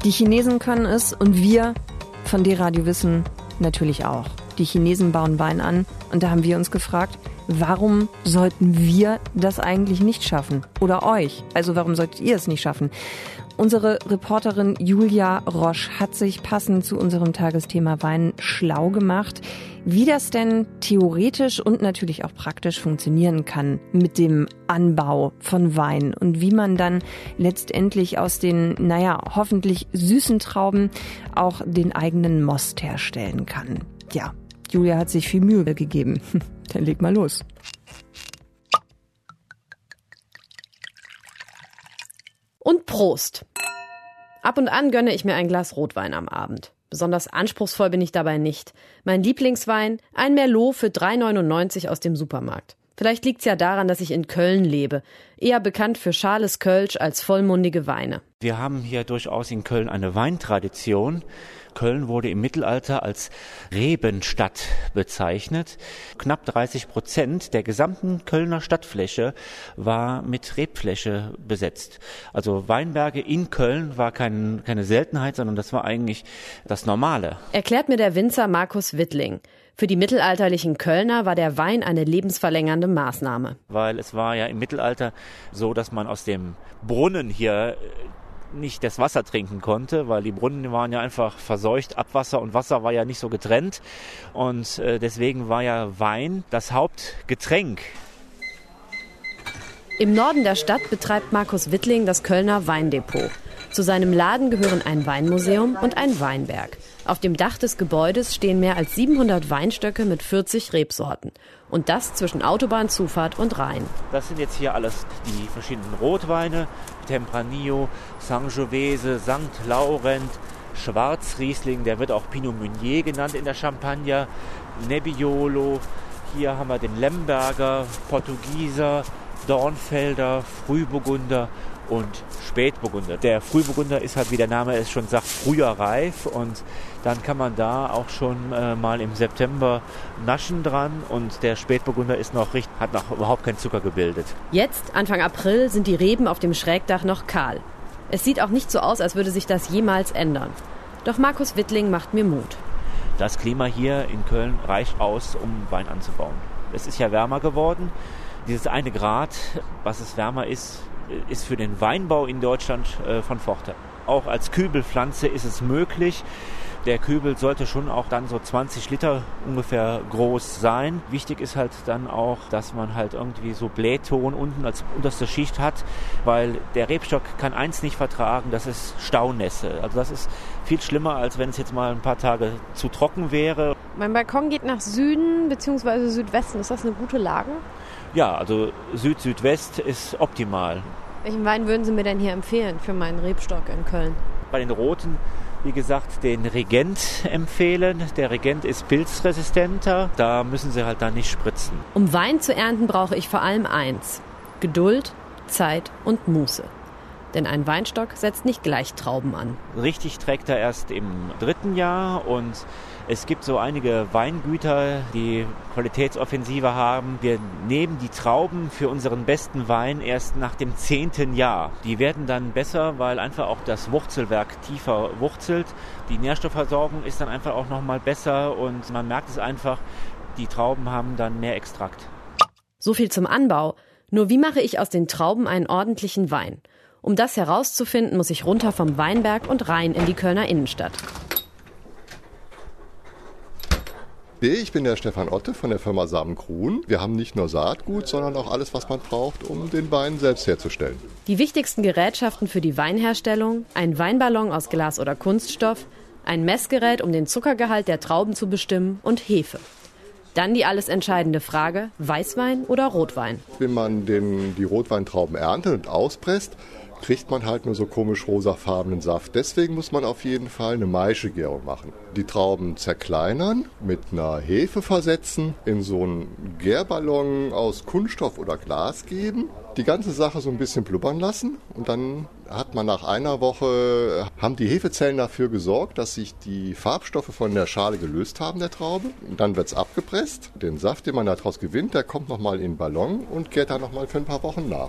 Die Chinesen können es und wir von D-Radio wissen natürlich auch. Die Chinesen bauen Wein an und da haben wir uns gefragt, warum sollten wir das eigentlich nicht schaffen? Oder euch? Also warum solltet ihr es nicht schaffen? Unsere Reporterin Julia Rosch hat sich passend zu unserem Tagesthema Wein schlau gemacht, wie das denn theoretisch und natürlich auch praktisch funktionieren kann mit dem Anbau von Wein und wie man dann letztendlich aus den, hoffentlich süßen Trauben auch den eigenen Most herstellen kann. Ja, Julia hat sich viel Mühe gegeben. Dann leg mal los. Und Prost! Ab und an gönne ich mir ein Glas Rotwein am Abend. Besonders anspruchsvoll bin ich dabei nicht. Mein Lieblingswein, ein Merlot für 3,99 aus dem Supermarkt. Vielleicht liegt's ja daran, dass ich in Köln lebe, eher bekannt für schales Kölsch als vollmundige Weine. Wir haben hier durchaus in Köln eine Weintradition. Köln wurde im Mittelalter als Rebenstadt bezeichnet. Knapp 30% der gesamten Kölner Stadtfläche war mit Rebfläche besetzt. Also Weinberge in Köln war keine Seltenheit, sondern das war eigentlich das Normale. Erklärt mir der Winzer Markus Wittling. Für die mittelalterlichen Kölner war der Wein eine lebensverlängernde Maßnahme. Weil es war ja im Mittelalter so, dass man aus dem Brunnen hier nicht das Wasser trinken konnte, weil die Brunnen waren ja einfach verseucht, Abwasser und Wasser war ja nicht so getrennt und deswegen war ja Wein das Hauptgetränk. Im Norden der Stadt betreibt Markus Wittling das Kölner Weindepot. Zu seinem Laden gehören ein Weinmuseum und ein Weinberg. Auf dem Dach des Gebäudes stehen mehr als 700 Weinstöcke mit 40 Rebsorten. Und das zwischen Autobahnzufahrt und Rhein. Das sind jetzt hier alles die verschiedenen Rotweine. Tempranillo, Sangiovese, St. Laurent, Schwarzriesling, der wird auch Pinot Meunier genannt in der Champagner, Nebbiolo, hier haben wir den Lemberger, Portugieser, Dornfelder, Frühburgunder und Spätburgunder. Der Frühburgunder ist halt, wie der Name es schon sagt, früher reif und dann kann man da auch schon mal im September naschen dran und der Spätburgunder hat noch überhaupt keinen Zucker gebildet. Jetzt, Anfang April, sind die Reben auf dem Schrägdach noch kahl. Es sieht auch nicht so aus, als würde sich das jemals ändern. Doch Markus Wittling macht mir Mut. Das Klima hier in Köln reicht aus, um Wein anzubauen. Es ist ja wärmer geworden. Dieses 1 Grad, was es wärmer ist für den Weinbau in Deutschland von Vorteil. Auch als Kübelpflanze ist es möglich. Der Kübel sollte schon auch dann so 20 Liter ungefähr groß sein. Wichtig ist halt dann auch, dass man halt irgendwie so Blähton unten als unterste Schicht hat, weil der Rebstock kann eins nicht vertragen, das ist Staunässe. Also das ist viel schlimmer, als wenn es jetzt mal ein paar Tage zu trocken wäre. Mein Balkon geht nach Süden bzw. Südwesten. Ist das eine gute Lage? Ja, also Süd-Südwest ist optimal. Welchen Wein würden Sie mir denn hier empfehlen für meinen Rebstock in Köln? Bei den Roten, wie gesagt, den Regent empfehlen. Der Regent ist pilzresistenter. Da müssen Sie halt dann nicht spritzen. Um Wein zu ernten, brauche ich vor allem eins: Geduld, Zeit und Muße. Denn ein Weinstock setzt nicht gleich Trauben an. Richtig trägt er erst im 3. Jahr und es gibt so einige Weingüter, die Qualitätsoffensive haben. Wir nehmen die Trauben für unseren besten Wein erst nach dem 10. Jahr. Die werden dann besser, weil einfach auch das Wurzelwerk tiefer wurzelt. Die Nährstoffversorgung ist dann einfach auch nochmal besser und man merkt es einfach, die Trauben haben dann mehr Extrakt. So viel zum Anbau. Nur wie mache ich aus den Trauben einen ordentlichen Wein? Um das herauszufinden, muss ich runter vom Weinberg und rein in die Kölner Innenstadt. Ich bin der Stefan Otte von der Firma Samenkruhen. Wir haben nicht nur Saatgut, sondern auch alles, was man braucht, um den Wein selbst herzustellen. Die wichtigsten Gerätschaften für die Weinherstellung: ein Weinballon aus Glas oder Kunststoff, ein Messgerät, um den Zuckergehalt der Trauben zu bestimmen, und Hefe. Dann die alles entscheidende Frage: Weißwein oder Rotwein? Wenn man die Rotweintrauben erntet und auspresst, kriegt man halt nur so komisch rosafarbenen Saft. Deswegen muss man auf jeden Fall eine Maischegärung machen. Die Trauben zerkleinern, mit einer Hefe versetzen, in so einen Gärballon aus Kunststoff oder Glas geben, die ganze Sache so ein bisschen blubbern lassen und dann hat man nach einer Woche, haben die Hefezellen dafür gesorgt, dass sich die Farbstoffe von der Schale gelöst haben, der Traube. Und dann wird es abgepresst. Den Saft, den man daraus gewinnt, der kommt nochmal in den Ballon und gärt dann nochmal für ein paar Wochen nach.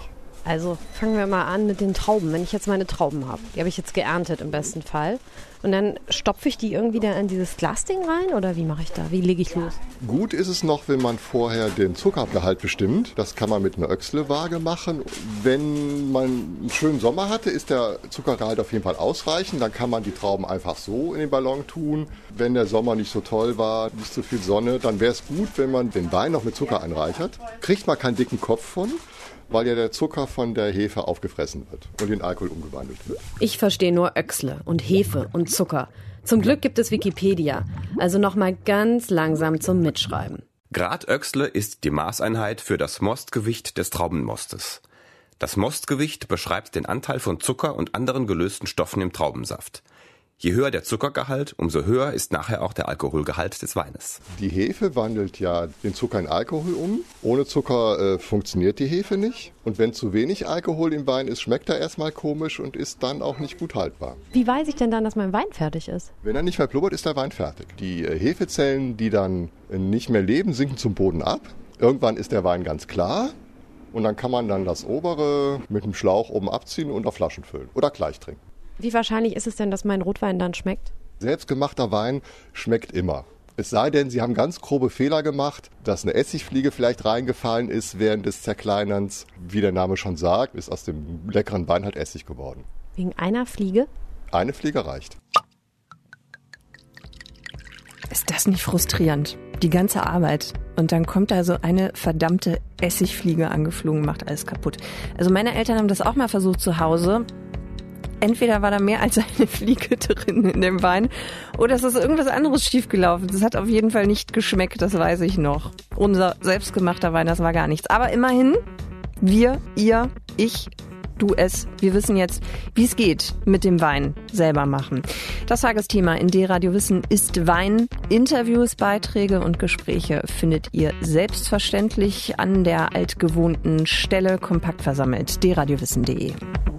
Also fangen wir mal an mit den Trauben. Wenn ich jetzt meine Trauben habe, die habe ich jetzt geerntet im besten Fall. Und dann stopfe ich die irgendwie dann in dieses Glasding rein oder wie mache ich da? Wie lege ich los? Gut ist es noch, wenn man vorher den Zuckergehalt bestimmt. Das kann man mit einer Öchsle-Waage machen. Wenn man einen schönen Sommer hatte, ist der Zuckergehalt auf jeden Fall ausreichend. Dann kann man die Trauben einfach so in den Ballon tun. Wenn der Sommer nicht so toll war, nicht so viel Sonne, dann wäre es gut, wenn man den Wein noch mit Zucker anreichert. Kriegt man keinen dicken Kopf von, weil ja der Zucker von der Hefe aufgefressen wird und in Alkohol umgewandelt wird. Ich verstehe nur Öchsle und Hefe und Zucker. Zum Glück gibt es Wikipedia. Also nochmal ganz langsam zum Mitschreiben. Grad Öchsle ist die Maßeinheit für das Mostgewicht des Traubenmostes. Das Mostgewicht beschreibt den Anteil von Zucker und anderen gelösten Stoffen im Traubensaft. Je höher der Zuckergehalt, umso höher ist nachher auch der Alkoholgehalt des Weines. Die Hefe wandelt ja den Zucker in Alkohol um. Ohne Zucker funktioniert die Hefe nicht. Und wenn zu wenig Alkohol im Wein ist, schmeckt er erstmal komisch und ist dann auch nicht gut haltbar. Wie weiß ich denn dann, dass mein Wein fertig ist? Wenn er nicht mehr blubbert, ist der Wein fertig. Die Hefezellen, die dann nicht mehr leben, sinken zum Boden ab. Irgendwann ist der Wein ganz klar. Und dann kann man dann das obere mit dem Schlauch oben abziehen und auf Flaschen füllen oder gleich trinken. Wie wahrscheinlich ist es denn, dass mein Rotwein dann schmeckt? Selbstgemachter Wein schmeckt immer. Es sei denn, Sie haben ganz grobe Fehler gemacht, dass eine Essigfliege vielleicht reingefallen ist während des Zerkleinerns. Wie der Name schon sagt, ist aus dem leckeren Wein halt Essig geworden. Wegen einer Fliege? Eine Fliege reicht. Ist das nicht frustrierend? Die ganze Arbeit. Und dann kommt da so eine verdammte Essigfliege angeflogen, macht alles kaputt. Also meine Eltern haben das auch mal versucht zu Hause. Entweder war da mehr als eine Fliege drin in dem Wein oder es ist irgendwas anderes schiefgelaufen. Das hat auf jeden Fall nicht geschmeckt, das weiß ich noch. Unser selbstgemachter Wein, das war gar nichts. Aber immerhin, wir, ihr, ich, du, es, wir wissen jetzt, wie es geht mit dem Wein selber machen. Das Tagesthema in D-Radio Wissen ist Wein. Interviews, Beiträge und Gespräche findet ihr selbstverständlich an der altgewohnten Stelle kompakt versammelt.dradiowissen.de